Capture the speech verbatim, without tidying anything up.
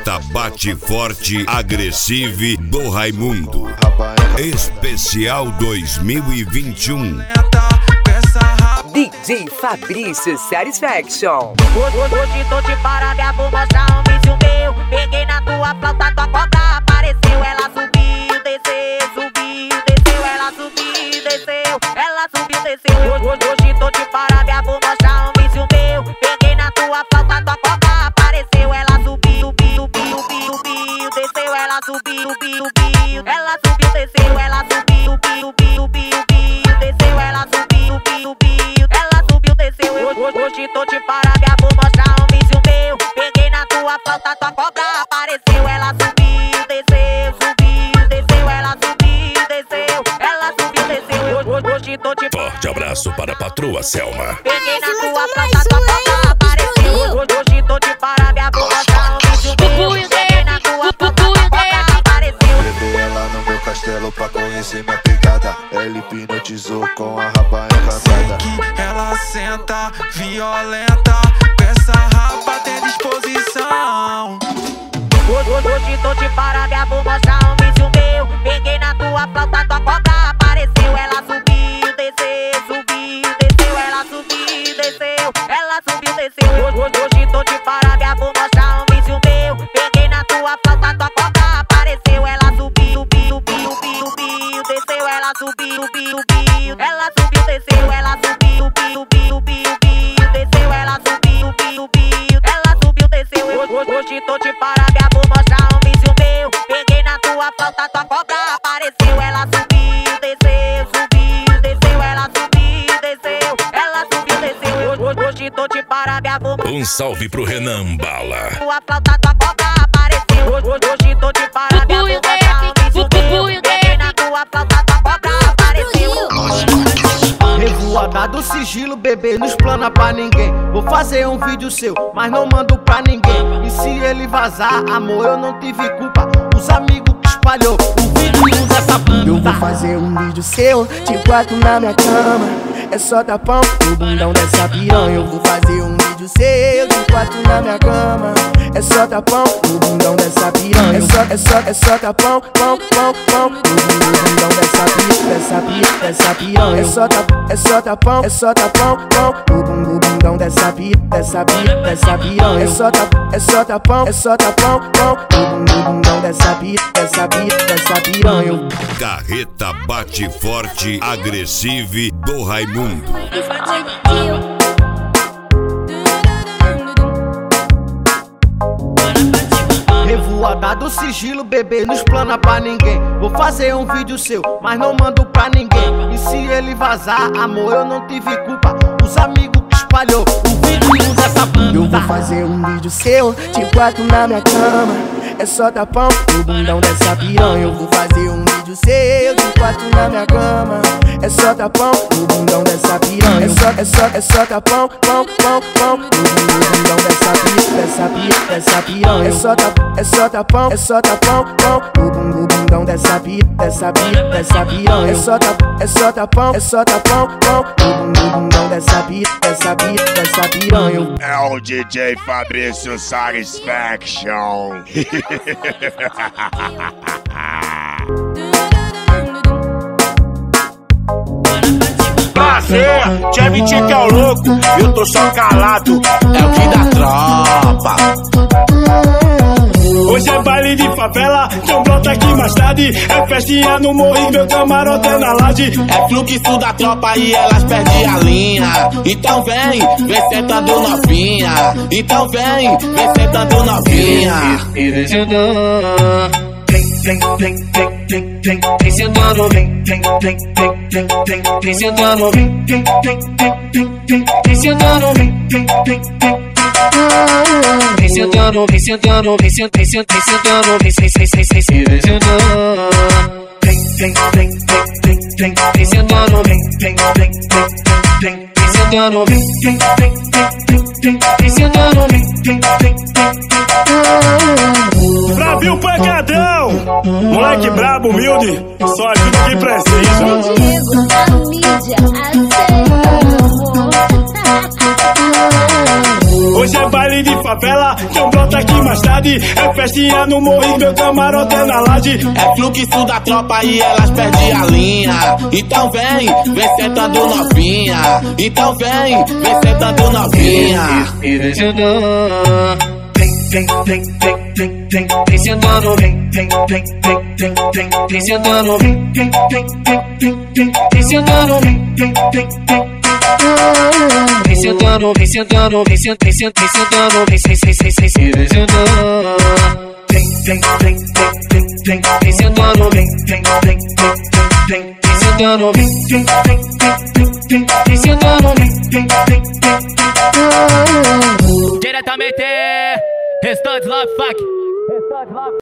Carreta bate forte, agressive do Raimundo. Especial dois mil e vinte e um. D J Fabrício Satisfaction. Hoje tô de parada, vou mostrar um vídeo meu. Peguei na tua flauta, tua cobra apareceu. Ela subiu, desceu, subiu, desceu. Ela subiu, desceu, ela subiu, desceu. Hoje tô de parada, vou mostrar um vídeo meu. Peguei na tua flauta, tua cobra apareceu. Ela subiu, subiu, subiu, subiu, subiu, desceu. Ela subiu, subiu, subiu, ela subiu, desceu. Ela subiu, subiu, subiu, subiu, desceu. Ela subiu, subiu, subiu, ela subiu, desceu. Hoje tô de parada, vou mostrar um vídeo meu. Peguei na tua flauta, tua cobra apareceu. Ela subiu, desceu, subiu, desceu. Ela subiu, desceu, ela subiu, desceu. Hoje tô de... Forte abraço para a patroa Selma. Peguei na tua flauta, tua cobra apareceu. Hoje tô de parada, vou mostrar um vídeo meu. Peguei na tua flauta, tua cobra apareceu. Levei ela no meu castelo pra conhecer minha pegada. Ela hipnotizou com a raba encantada. Que ela senta violenta, com essa rapa tem disposição. Hoje tô de parada, vou mostrar um vídeo meu. Peguei na tua flauta, tua cobra apareceu. Ela subiu, desceu, subiu, desceu. Ela subiu, desceu, ela subiu, desceu. Hoje tô de parada, vou mostrar um vídeo meu. Peguei na tua flauta, tua cobra apareceu. Ela subiu, subiu, subiu, subiu, subiu, desceu. Ela subiu, subiu, subiu, ela subiu, desceu. Ela subiu, subiu, subiu, subiu, desceu. Ela subiu, subiu, subiu, ela subiu, desceu. Hoje tô de parada, vou mostrar um vídeo meu. Peguei na tua flauta, tua cobra apareceu. Ela subiu, desceu, subiu, desceu. Ela subiu, desceu, ela subiu, desceu. Hoje tô de parada, vou mostrar Um salve pro Renan Bala. tua flauta, tua cobra apareceu. Hoje tô de parada, vou mostrar um vídeo meu. Peguei na tua flauta, tua cobra apareceu. Revoada do sigilo, bebê, não explana pra ninguém. Vou fazer um vídeo seu, mas não mando pra ninguém. E se ele vazar, amor, eu não tive culpa. Os amigos que espalhou o vídeo usa essa puta. Eu vou fazer um vídeo seu, te quatro na minha cama. É só tapão no bundão dessa piranha. Eu vou fazer um vídeo seu, te quatro na minha cama. É só tapão no bundão dessa piranha. É só, é só, é só tapão, pão, pão, pão. No bundão dessa piranha, dessa piranha, dessa piranha. É só tapão, é só tapão, é só tapão, pão. No bundão dessa piranha, dessa piranha, dessa piranha. É só tapão, é só tapão, é só tapão, pão. No bundão dessa piranha, dessa piranha, dessa piranha. Carreta bate forte, agressive do Raimundo. Revoada do sigilo, bebê, não explana pra ninguém. Vou fazer um vídeo seu, mas não mando pra ninguém. E se ele vazar, amor, eu não tive culpa. Os amigos que espalhou o vídeo usa essa puta. Eu vou fazer um vídeo seu, te quatro na minha cama. É só tapão no bundão dessa piranha. Eu vou fazer um vídeo seu, te quatro na minha cama. É só tapão no bundão dessa piranha. É só, é só, é só tapão, pão, pão, pão. No bundão dessa piranha, dessa piranha, dessa piranha. É só tapão, é só tapão, é só tapão, pão. No bundão dessa piranha, dessa piranha, dessa piranha. É só tapão, é só tapão, é só tapão, pão. No bundão dessa piranha, dessa piranha, dessa piranha. É o D J Fabrício Satisfaction. Prazer, te admitir que é o louco, eu tô só calado, é o que dá tropa. Hoje é baile de favela, então brota aqui mais tarde. É festinha no morro, meu camarote é na laje. É fluxo da tropa e elas perdem a linha. Então vem, vem sentando novinha. Então vem, vem sentando novinha. E vem sentando. Vem, vem, vem, vem, vem, vem, vem sentando. Vem, vem, vem, vem, vem, vem, vem sentando. Vem, vem, vem, vem, vem, vem, vem sentando. Vem, vem, vem, vem. Vem sentando, vem sentando, vem sentando, vem sentando, vem sentando, vem sentando, vem, vem, vem, vem, vem, vem sentando, vem, vem, vem, vem, vem, vem sentando, vem, vem, vem, vem, vem, vem sentando, vem, vem, vem, vem. Brasil pancadão, moleque brabo, humilde, só ajuda aqui presente. Diego da mídia, Hoje é baile de favela, então brota aqui mais tarde. tarde. É festinha no morro, meu camarote é na laje. É fluxo da tropa e elas perdem a linha. Então vem, vem sentando novinha. Então vem, vem sentando novinha. E vem sentando. Vem, vem, vem, vem, vem, vem sentando, vem, vem, vem, vem, vem, vem, vem sentando, vem, vem, vem, vem, vem, vem, vem sentando, vem, vem, vem, vem. Vem sentando, vem sentando, vem sentando, vem sentando, vem sentando, vem sentando. Vem, vem, vem, vem, vem, vem sentando, vem, vem, vem, vem, vem, vem sentando, vem, vem, vem, vem, vem, vem sentando, vem, vem, vem, vem. Diretamente, Restante Love Fuck.